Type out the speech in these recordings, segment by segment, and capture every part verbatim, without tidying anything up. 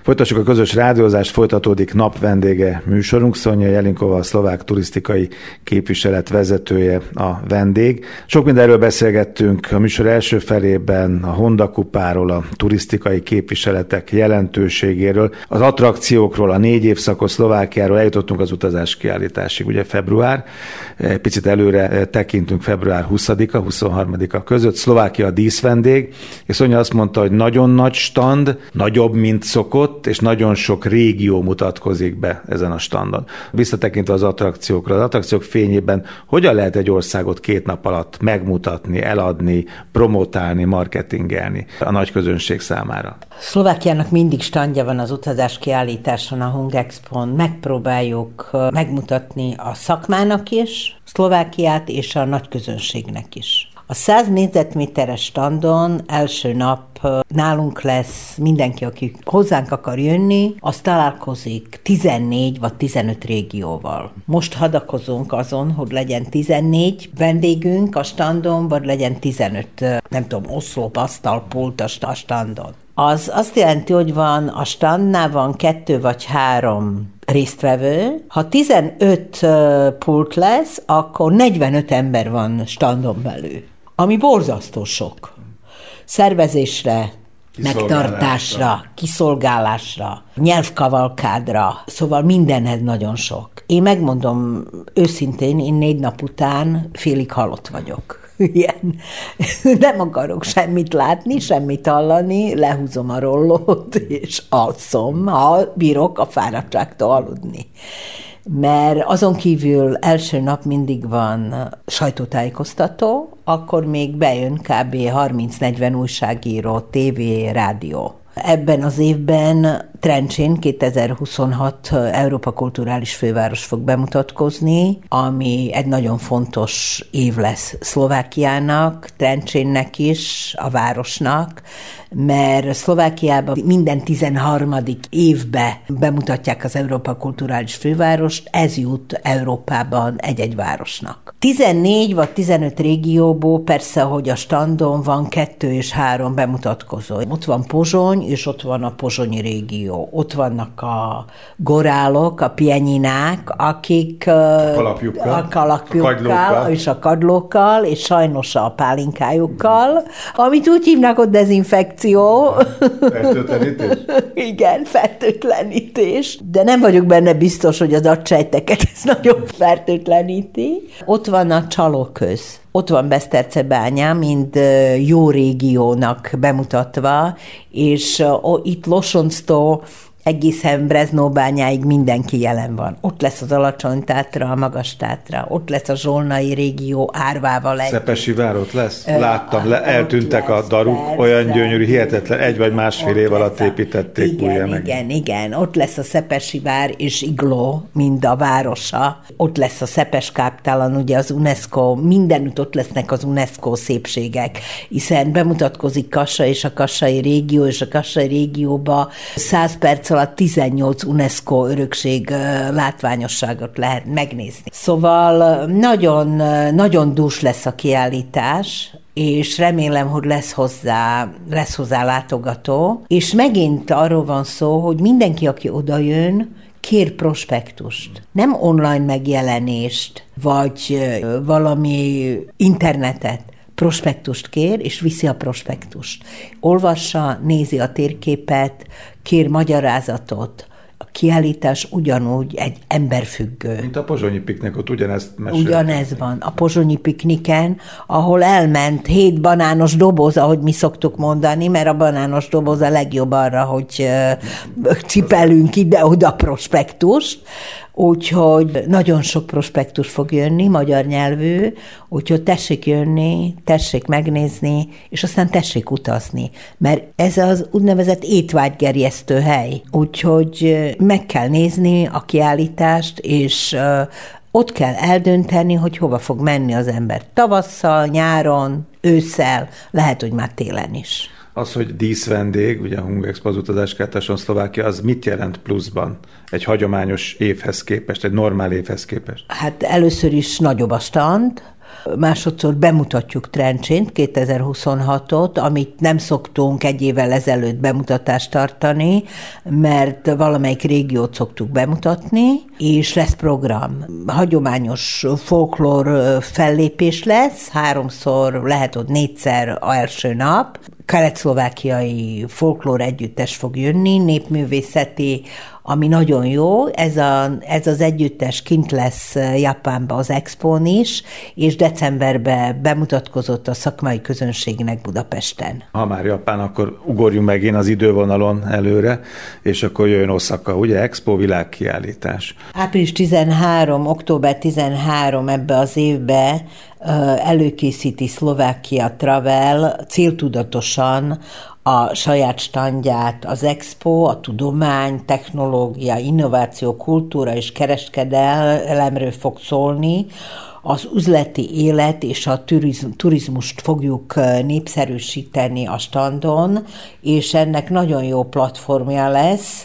Folytassuk a közös rádiózást, folytatódik napvendége műsorunk. Sonja Jelinkova, a szlovák turisztikai képviselet vezetője a vendég. Sok mindenről beszélgettünk a műsor első felében, a Honda kupáról, a turisztikai képviseletek jelentőségéről, az attrakciókról, a négy évszakos Szlovákiáról, eljutottunk az utazás kiállításig, ugye február. Egy picit előre tekintünk február huszadika, huszonharmadika között. Szlovákia a díszvendég, és Sonja azt mondta, hogy nagyon nagy stand, nagyobb, mint szokott, és nagyon sok régió mutatkozik be ezen a standon. Visszatekintve az attrakciókra, az attrakciók fényében hogyan lehet egy országot két nap alatt megmutatni, eladni, promotálni, marketingelni a nagy közönség számára? Szlovákiának mindig standja van az utazás kiállításon, a Hungexpon. Megpróbáljuk megmutatni a szakmának is, Szlovákiát, és a nagy közönségnek is. A száz négyzetméteres standon első nap nálunk lesz mindenki, aki hozzánk akar jönni, az találkozik tizennégy vagy tizenöt régióval. Most hadakozunk azon, hogy legyen tizennégy vendégünk a standon, vagy legyen tizenöt, nem tudom, oszlop, asztal, pult a standon. Az azt jelenti, hogy van a standnál van kettő vagy három résztvevő. Ha tizenöt pult lesz, akkor negyvenöt ember van standon belül, ami borzasztó sok. Szervezésre, megtartásra, kiszolgálásra, nyelvkavalkádra, szóval mindenhez nagyon sok. Én megmondom őszintén, én négy nap után félig halott vagyok. Ilyen. Nem akarok semmit látni, semmit hallani, lehúzom a rollót, és alszom, ha bírok a fáradtságtól aludni. Mert azon kívül első nap mindig van sajtótájékoztató, akkor még bejön kb. harminc-negyven újságíró, tévé, rádió. Ebben az évben Trencsén kétezer-huszonhat Európa kulturális főváros fog bemutatkozni, ami egy nagyon fontos év lesz Szlovákiának, Trencsénnek is, a városnak, mert Szlovákiában minden tizenharmadik évben bemutatják az Európa kulturális fővárost, ez jut Európában egy-egy városnak. tizennégy vagy tizenöt régióból persze, hogy a standon van kettő és három bemutatkozó. Ott van Pozsony, és ott van a pozsonyi régió. Ott vannak a gorálok, a pianyinák, akik a kalapjukkal, a kalapjukkal a és a kadlókkal, és sajnos a pálinkájukkal, amit úgy hívnak, hogy dezinfekció. Fertőtlenítés? Igen, fertőtlenítés. De nem vagyok benne biztos, hogy az agysejteket ez nagyon fertőtleníti. Ott van a csalóköz. Ott van Besztercebánya, mint jó régiónak bemutatva, és itt Losonctól egészen Breznóbányáig mindenki jelen van. Ott lesz az Alacsony-Tátra, a Magas-Tátra, ott lesz a Zsolnai régió Árvával egy. Szepesi vár ott lesz? Láttam, le, eltűntek lesz, a daruk, persze, olyan gyönyörű, hihetetlen, egy vagy másfél év alatt építették igen, újra meg. Igen, igen, ott lesz a Szepesi vár és Igló, mind a városa. Ott lesz a Szepes káptalan, ugye az UNESCO, mindenütt ott lesznek az UNESCO szépségek, hiszen bemutatkozik Kassa és a kassai régió, és a kassai régióba száz perc alatt tizennyolc UNESCO örökség látványosságot lehet megnézni. Szóval nagyon, nagyon dús lesz a kiállítás, és remélem, hogy lesz hozzá, lesz hozzá látogató, és megint arról van szó, hogy mindenki, aki odajön, kér prospektust. Nem online megjelenést, vagy valami internetet, prospektust kér, és viszi a prospektust. Olvassa, nézi a térképet, kér magyarázatot. A kiállítás ugyanúgy egy emberfüggő. Mint a pozsonyi piknik, ott ugyanezt mesél. Ugyanez van. A pozsonyi pikniken, ahol elment hét banános doboz, ahogy mi szoktuk mondani, mert a banános doboz a legjobb arra, hogy cipelünk ide-oda prospektust, úgyhogy nagyon sok prospektus fog jönni, magyar nyelvű, úgyhogy tessék jönni, tessék megnézni, és aztán tessék utazni, mert ez az úgynevezett étvágygerjesztő hely, úgyhogy meg kell nézni a kiállítást, és ott kell eldönteni, hogy hova fog menni az ember. Tavasszal, nyáron, ősszel, lehet, hogy már télen is. Az, hogy díszvendég, ugye a Hungexpo az utazáskátáson Szlovákia, az mit jelent pluszban? Egy hagyományos évhez képest, egy normál évhez képest? Hát először is nagyobb a stand, Másodszor bemutatjuk Trencsént, kétezer-huszonhatot, amit nem szoktunk egy évvel ezelőtt bemutatást tartani, mert valamelyik régiót szoktuk bemutatni, és lesz program. Hagyományos folklór fellépés lesz, háromszor, lehet ott négyszer a első nap. Kelet-szlovákiai folklór együttes fog jönni, népművészeti, ami nagyon jó. Ez, a, ez az együttes kint lesz Japánban az Expón is, és decemberben bemutatkozott a szakmai közönségnek Budapesten. Ha már Japán, akkor ugorjunk meg én az idővonalon előre, és akkor jöjjön Oszaka, ugye? Expo, világkiállítás. április tizenharmadika, október tizenharmadika ebbe az évbe előkészíti Szlovákia Travel céltudatosan a saját standját. Az Expo a tudomány, technológia, innováció, kultúra és kereskedelemről fog szólni. Az üzleti élet és a turizmust fogjuk népszerűsíteni a standon, és ennek nagyon jó platformja lesz,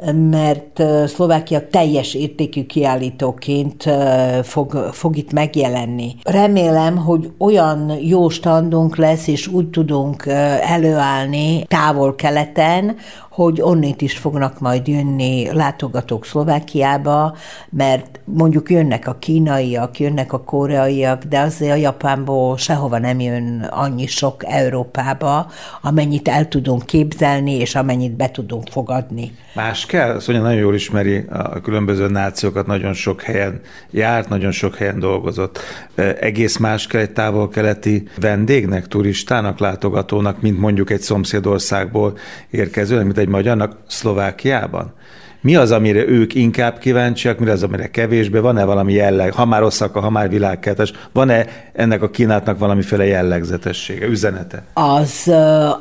mert Szlovákia teljes értékű kiállítóként fog, fog itt megjelenni. Remélem, hogy olyan jó standunk lesz, és úgy tudunk előállni távol-keleten, hogy onnét is fognak majd jönni látogatók Szlovákiába, mert mondjuk jönnek a kínaiak, jönnek a koreaiak, de azért a Japánból sehova nem jön annyi sok Európába, amennyit el tudunk képzelni, és amennyit be tudunk fogadni. Más kell? Szóval nagyon jól ismeri a különböző nációkat, nagyon sok helyen járt, nagyon sok helyen dolgozott. Egész más kell egy távol-keleti vendégnek, turistának, látogatónak, mint mondjuk egy szomszédországból érkezőnek, mint egy magyarnak Szlovákiában? Mi az, amire ők inkább kíváncsiak, mi az, amire kevésbé? Van-e valami jelleg? Ha már Oszaka, ha már világkeltes, van-e ennek a kínálatnak valamiféle jellegzetessége, üzenete? Az uh,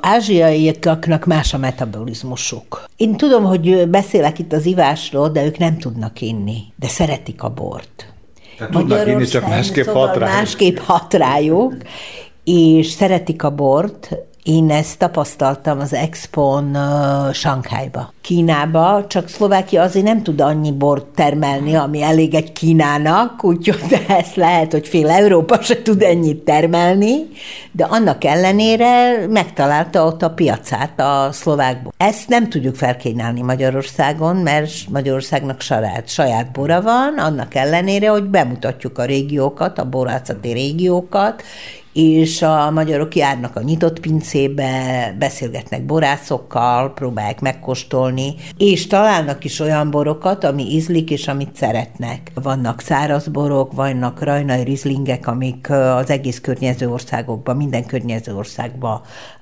ázsiaiaknak más a metabolizmusuk. Én tudom, hogy beszélek itt az ivásról, de ők nem tudnak inni, de szeretik a bort. Tehát tudnak inni, csak másképp szóval hat rájuk. Másképp hat rájuk, és szeretik a bort. Én ezt tapasztaltam az Expón uh, Sankhájba. Kínába, csak Szlovákia azért nem tud annyi bort termelni, ami elég egy Kínának, úgyhogy ezt lehet, hogy fél Európa se tud ennyit termelni, de annak ellenére megtalálta ott a piacát a szlovákból. Ezt nem tudjuk felkínálni Magyarországon, mert Magyarországnak saját, saját bora van, annak ellenére, hogy bemutatjuk a régiókat, a borászati régiókat, és a magyarok járnak a nyitott pincébe, beszélgetnek borászokkal, próbálják megkóstolni, és találnak is olyan borokat, ami ízlik, és amit szeretnek. Vannak száraz borok, vannak rajnai rizlingek, amik az egész környező országokban, minden környező országban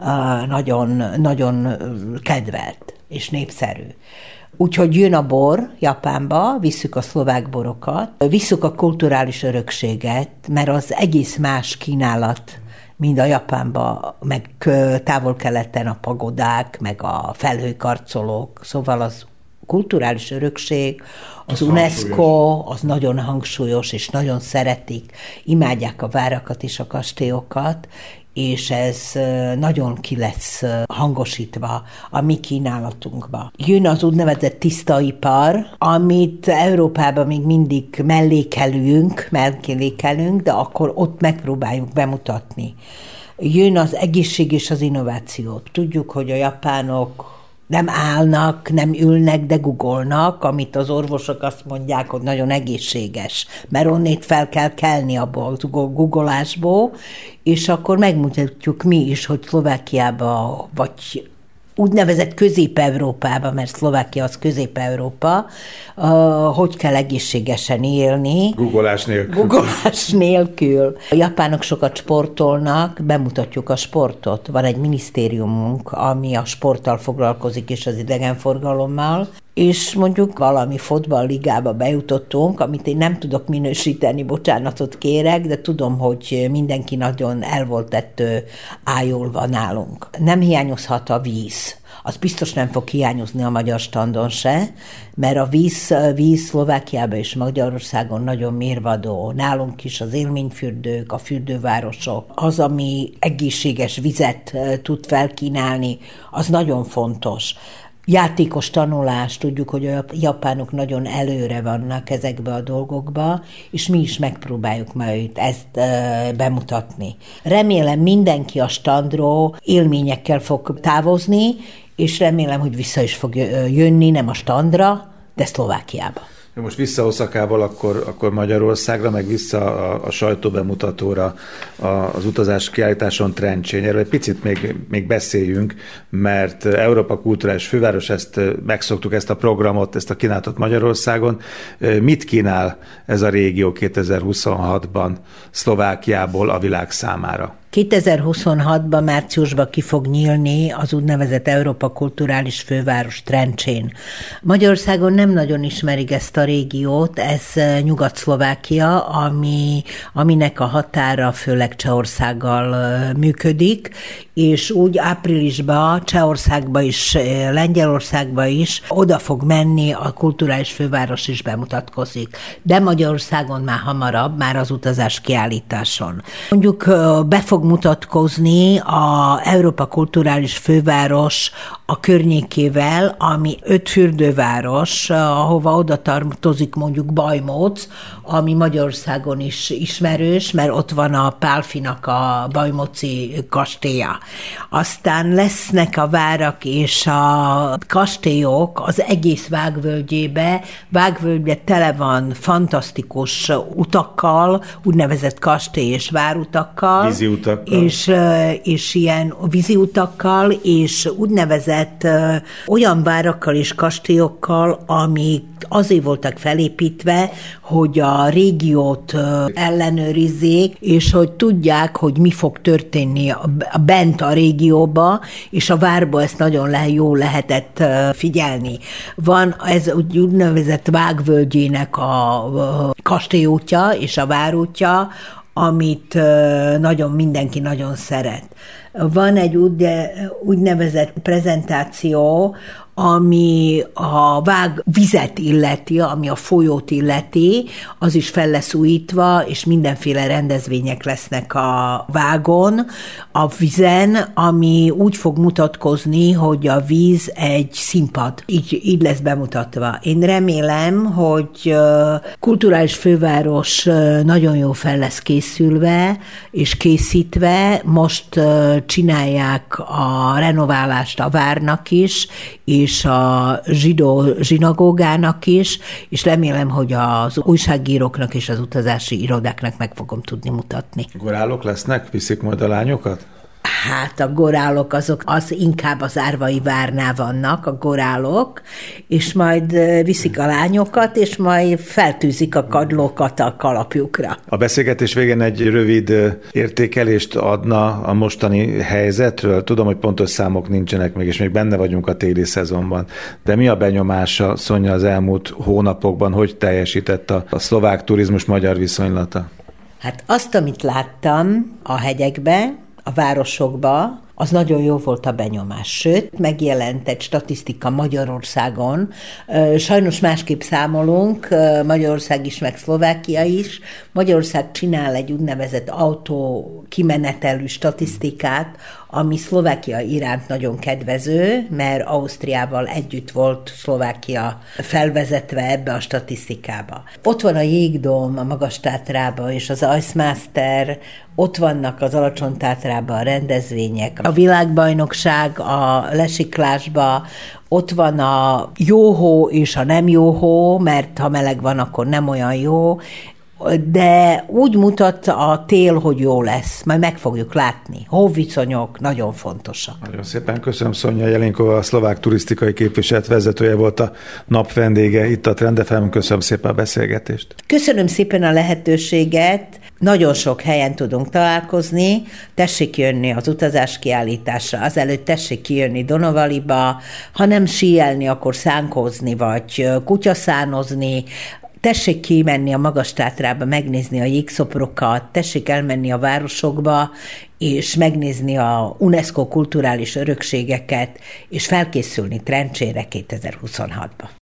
nagyon, nagyon kedvelt és népszerű. Úgyhogy jön a bor Japánba, visszük a szlovák borokat, visszük a kulturális örökséget, mert az egész más kínálat, mint a Japánban, meg távol-keleten a pagodák, meg a felhőkarcolók, szóval az kulturális örökség, az, az UNESCO, hangsúlyos. Az nagyon hangsúlyos, és nagyon szeretik, imádják a várakat és a kastélyokat, és ez nagyon ki lesz hangosítva a mi kínálatunkba. Jön az úgynevezett tiszta ipar, amit Európában még mindig mellékelünk, mellékelünk, de akkor ott megpróbáljuk bemutatni. Jön az egészség és az innováció. Tudjuk, hogy a japánok nem állnak, nem ülnek, de googolnak, amit az orvosok azt mondják, hogy nagyon egészséges, mert onnét fel kell kelni abból a googolásból, és akkor megmutatjuk mi is, hogy Szlovákiában, vagy úgynevezett Közép-Európában, mert Szlovákia az Közép-Európa, uh, hogy kell egészségesen élni. Googolás nélkül. Googolás nélkül. A japánok sokat sportolnak, bemutatjuk a sportot. Van egy minisztériumunk, ami a sporttal foglalkozik, és az idegenforgalommal, és mondjuk valami fotballligába bejutottunk, amit én nem tudok minősíteni, bocsánatot kérek, de tudom, hogy mindenki nagyon el volt ettől ájulva nálunk. Nem hiányozhat a víz. Az biztos nem fog hiányozni a magyar standon se, mert a víz, víz Szlovákiában és Magyarországon nagyon mérvadó. Nálunk is az élményfürdők, a fürdővárosok, az, ami egészséges vizet tud felkínálni, az nagyon fontos. játékos tanulás, tudjuk, hogy a japánok nagyon előre vannak ezekbe a dolgokba, és mi is megpróbáljuk majd ezt e, bemutatni. Remélem mindenki a standról élményekkel fog távozni, és remélem, hogy vissza is fog jönni, nem a standra, de Szlovákiába. Most vissza Oszakából, akkor, akkor Magyarországra, meg vissza a, a sajtóbemutatóra, a, az utazás kiállításon Trencsén. Erről egy picit még, még beszéljünk, mert Európa kulturális főváros, ezt megszoktuk, ezt a programot, ezt a kínálatot Magyarországon. Mit kínál ez a régió kétezer-huszonhatban Szlovákiából a világ számára? kétezer-huszonhatban márciusban ki fog nyílni az úgynevezett Európa kulturális főváros Trencsén. Magyarországon nem nagyon ismerik ezt a régiót, ez Nyugat-Szlovákia, ami, aminek a határa főleg Csehországgal működik, és úgy áprilisban Csehországba is, Lengyelországba is oda fog menni, a kulturális főváros is bemutatkozik. De Magyarországon már hamarabb, már az utazás kiállításon. Mondjuk be fog mutatkozni a Európa kulturális főváros a környékével, ami öt fürdőváros, ahova oda tartozik mondjuk Bajmóc, ami Magyarországon is ismerős, mert ott van a Pálfinak a bajmóci kastélya. Aztán lesznek a várak és a kastélyok az egész Vágvölgyébe. Vágvölgybe tele van fantasztikus utakkal, úgynevezett kastély és várutakkal. Vízi utakkal. És, és ilyen vízi utakkal, és úgynevezett olyan várakkal és kastélyokkal, amik azért voltak felépítve, hogy a régiót ellenőrizzék, és hogy tudják, hogy mi fog történni a bent a régióba, és a várba ezt nagyon le, jól lehetett figyelni. Van ez úgynevezett Vágvölgyének a kastélyútja és a várútja, amit nagyon mindenki nagyon szeret. Van egy úgy, úgynevezett prezentáció, ami a vág vizet illeti, ami a folyót illeti, az is fel lesz újítva, és mindenféle rendezvények lesznek a vágon, a vizen, ami úgy fog mutatkozni, hogy a víz egy színpad. Így, így lesz bemutatva. Én remélem, hogy kulturális főváros nagyon jó fel lesz készülve, és készítve. Most csinálják a renoválást a várnak is, és a zsidó zsinagógának is, és remélem, hogy az újságíróknak és az utazási irodáknak meg fogom tudni mutatni. Gorálok lesznek? Viszik majd a lányokat? Hát a gorálok azok az inkább az Árvai várnál vannak, a gorálok, és majd viszik a lányokat, és majd feltűzik a kadlókat a kalapjukra. A beszélgetés végén egy rövid értékelést adna a mostani helyzetről. Tudom, hogy pontos számok nincsenek még, és még benne vagyunk a téli szezonban. De mi a benyomása, Szonya, az elmúlt hónapokban, hogy teljesített a, a szlovák turizmus magyar viszonylata? Hát azt, amit láttam a hegyekbe, a városokba, az nagyon jó volt a benyomás. Sőt, megjelent egy statisztika Magyarországon. Sajnos másképp számolunk, Magyarország is, meg Szlovákia is. Magyarország csinál egy úgynevezett autó kimenetelű statisztikát, ami Szlovákia iránt nagyon kedvező, mert Ausztriával együtt volt Szlovákia felvezetve ebbe a statisztikába. Ott van a Jégdóm a Magas-Tátrában, és az Ice-Master, ott vannak az Alacsony-Tátrában a rendezvények, a világbajnokság a lesiklásba, ott van a jó hó és a nem jó hó, mert ha meleg van, akkor nem olyan jó, de úgy mutat a tél, hogy jó lesz. Majd meg fogjuk látni. Hóviszonyok nagyon fontosak. Nagyon szépen köszönöm. Szonya Jelinkova, a szlovák turisztikai képviselet vezetője volt a nap vendége itt a Trend ef em. Köszönöm szépen a beszélgetést. Köszönöm szépen a lehetőséget. Nagyon sok helyen tudunk találkozni. Tessék jönni az utazás kiállításra, azelőtt tessék kijönni Donovaliba, ha nem síelni, akkor szánkózni, vagy kutyaszánozni. Tessék kimenni a Magas-Tátrába, megnézni a jégszobrokat, tessék elmenni a városokba, és megnézni a UNESCO kulturális örökségeket, és felkészülni Trencsére kétezer-huszonhatba.